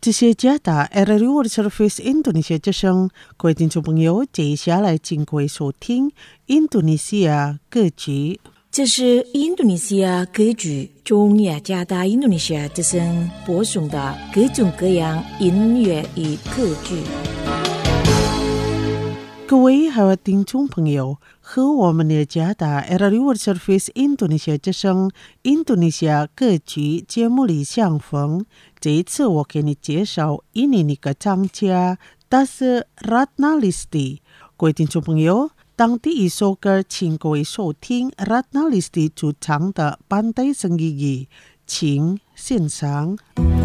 这些加大 RRU World Service Indonesia 之声，各位听众朋友，接下来请各位收听印度尼西亚歌曲。 这是印度尼西亚歌剧中雅加达印度尼西亚之声播送的各种各样音乐与歌剧。 各位还有听众朋友，和我们的加达 RRU World Service Indonesia 之声印度尼西亚歌曲节目里相逢。这一次我给你介绍印尼一个唱家，他是 Ratna Listi。各位听众朋友，当第一首歌请各位收听 Ratna Listi 主唱的《Pantai Senggigi》，请欣赏。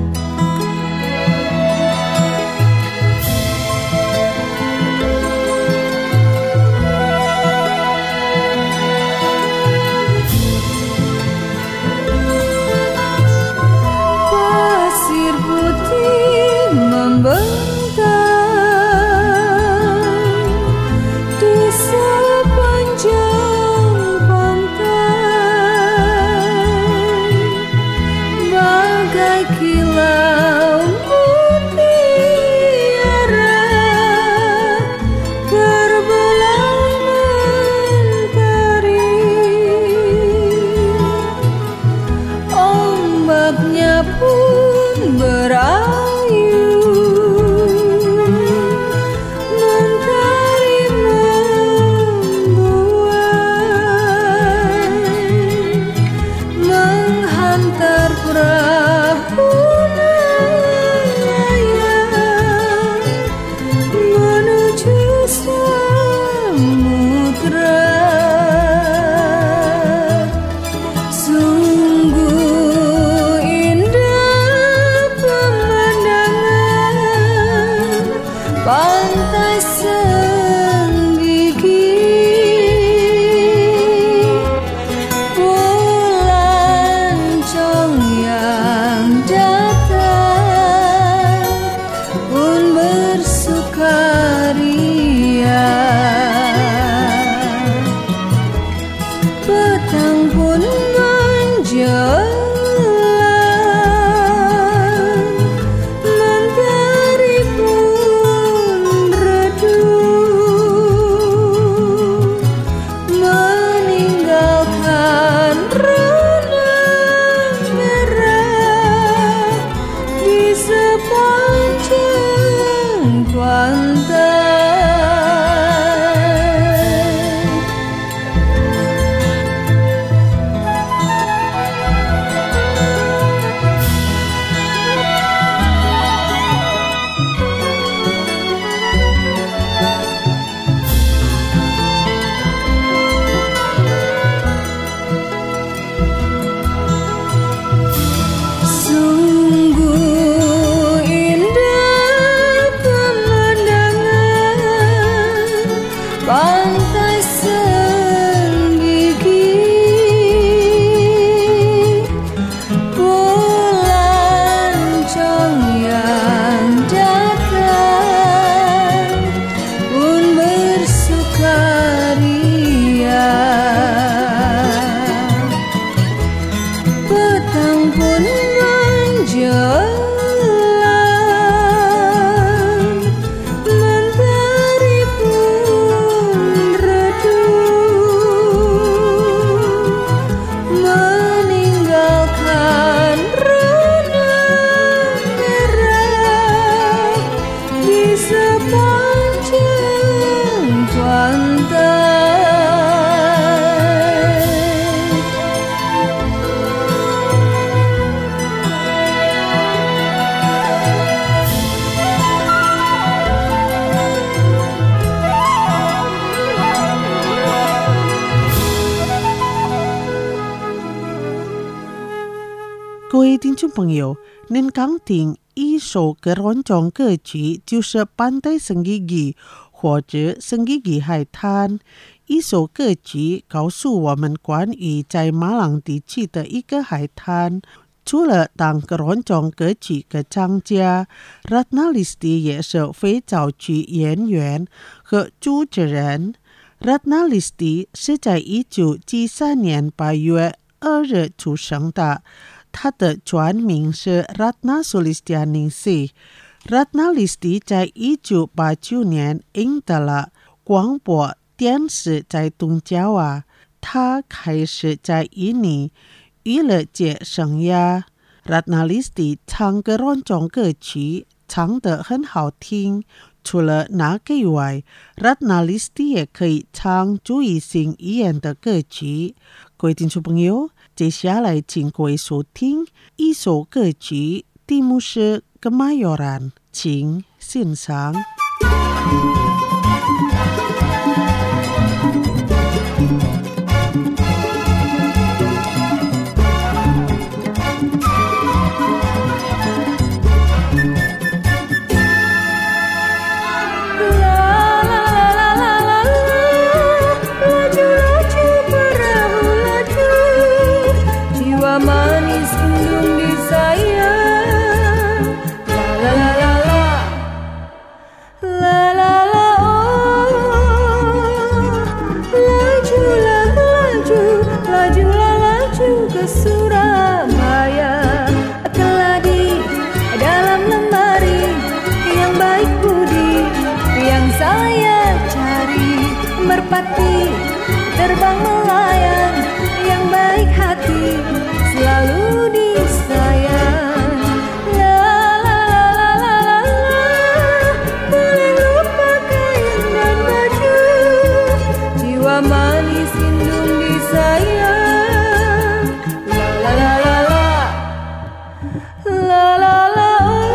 各位听众朋友，您刚听一首歌中歌曲，就是《Pantai Senggigi》或者《Senggigi 海滩》。一首歌曲告诉我们关于在马朗地区的一个海滩。除了当歌中歌曲的唱家 Ratna Listi 也是非造曲演员和主持人。Ratna Listi 是在1973年8月2日出生的。 他的全名是 Ratna Sulistianingsih。Ratna Listi 在1989年赢得了广播电视在东加瓦，他开始在印尼娱乐界生涯。Ratna Listi 唱各种歌曲，唱得很好听。除了那个以外， Ratna Listi 也可以唱注意性语言的歌曲。各位听众朋友，接下来请各位收听一首歌曲，题目是 Kemayoran， 请欣赏。 Merpati terbang melayang, yang baik hati selalu disayang. La la la la la la, boleh lupa kain dan baju, jiwa manis indung disayang. La la la la la, la la la,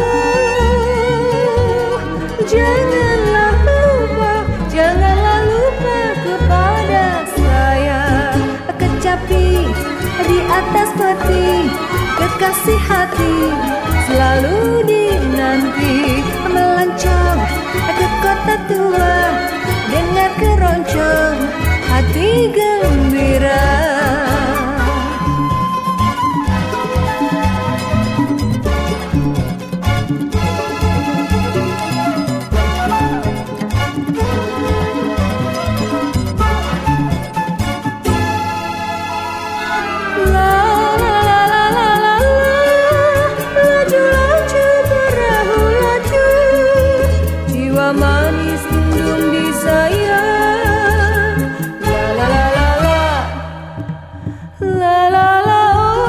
oh, janganlah lupa, janganlah kepada saya, kecapi di atas peti, kekasih hati selalu dinanti, melancong ke kota tua, dengar keroncong hati gembira. Manis indung disayang. La la la la la, la la la,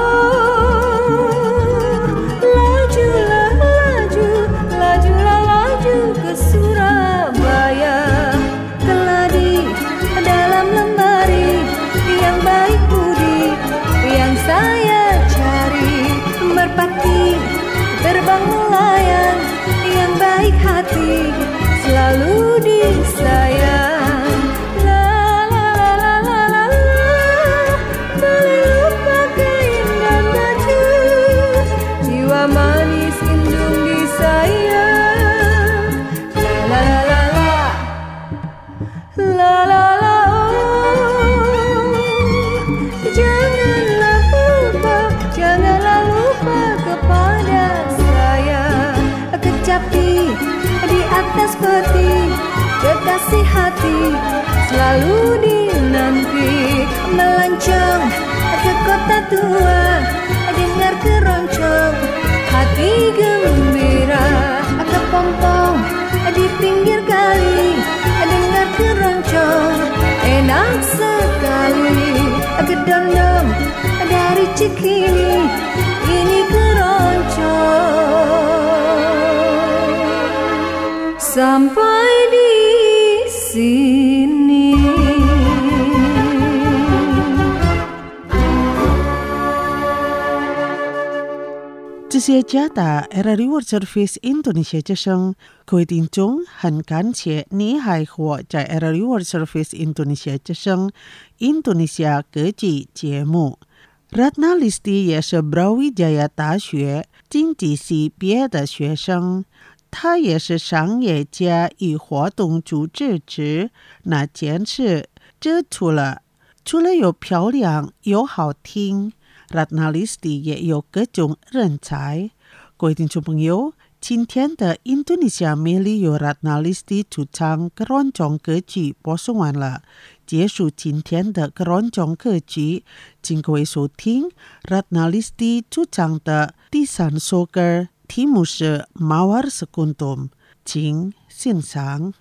oh, lajulah laju, lajulah laju ke Surabaya. Keladi dalam lemari, yang baik budi yang saya cari. Merpati terbang melayang, yang baik hati selalu disayang. La la la la la la, boleh lupa kain dan baju, jiwa manis indung disayang. La la la la, la la la, oh, janganlah lupa, janganlah lupa kepada saya, kecapi di atas peti, kekasih hati selalu dinanti, melancong ke kota tua, dengar keroncong hati gembira, kepompong di pinggir kali, dengar keroncong enak sekali, gedondong dari Cikini, ini keroncong sampai di sini. 这些家的 RRI World Service Indonesia 之声，各位听众，很感谢你还活在 RRI World Service Indonesia 之声印度尼西亚歌剧节目。Ratna Listi 也是 Brawijaya 大学经济系毕业的学生。他也是商业家与活动组织者那件事，这除了有漂亮又好听， Ratna Listi 也有各种人才。各位听众朋友，今天的印度尼西亚魅力由 Ratna Listi 主唱keroncong歌曲播送完了。 结束今天的各种歌曲，请各位收听 Ratnalisti 主唱的第3首歌，题目是 Mawar Sekuntum， 请欣赏。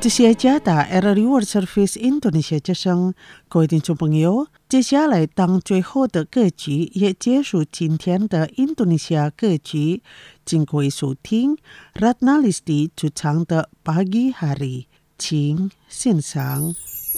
这些加大 RRU World Service Indonesia 之声，各位听众朋友，接下来当最后的歌曲也结束今天的印度尼西亚歌曲，请各位收听 Ratna Listi 主唱的 Pagi Hari， 请欣赏。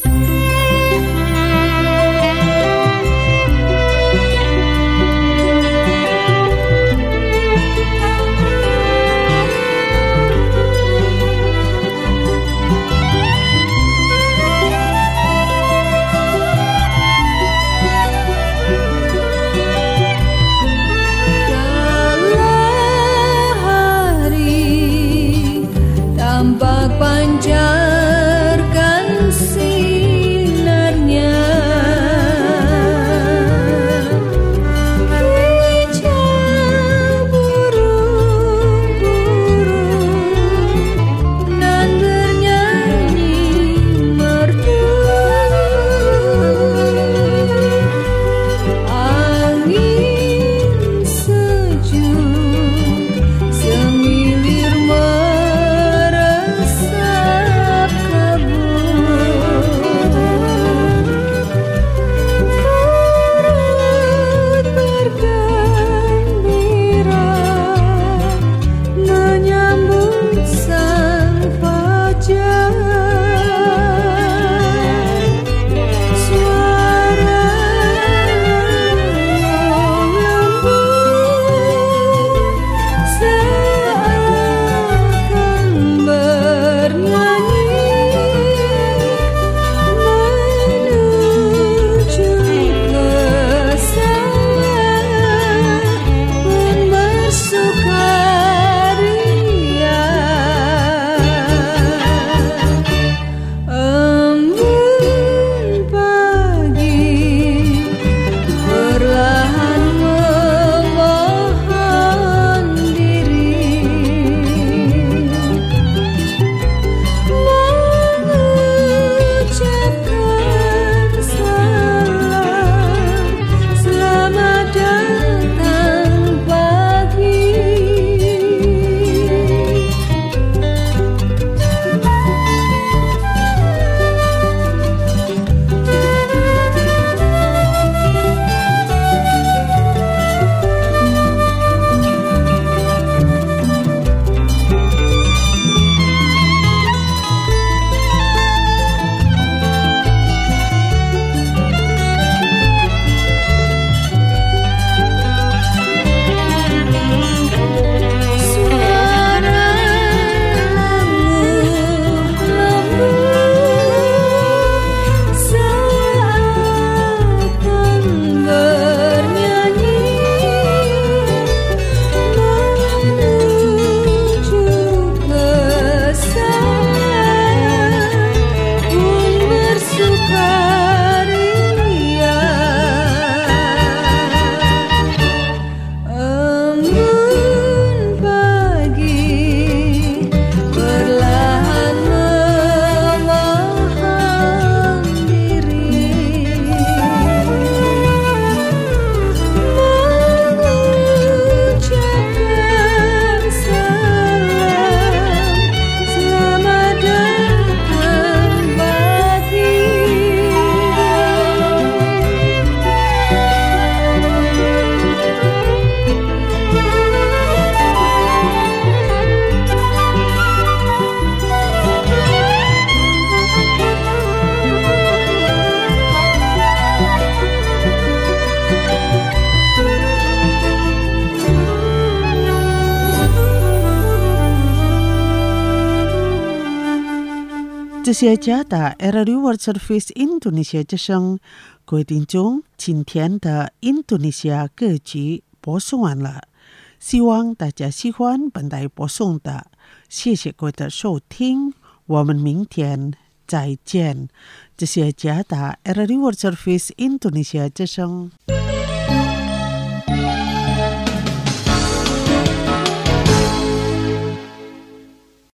Pancarkan sinarnya, hijau burung-burung nan bernyanyi merdu, angin sejuk semilir 这些加大 RRU World Service Indonesia 之声，各位听众，今天的印度尼西亚歌曲播送完了，希望大家喜欢本台播送的，谢谢各位的收听，我们明天再见。这些加大 RRU World Service Indonesia 之声。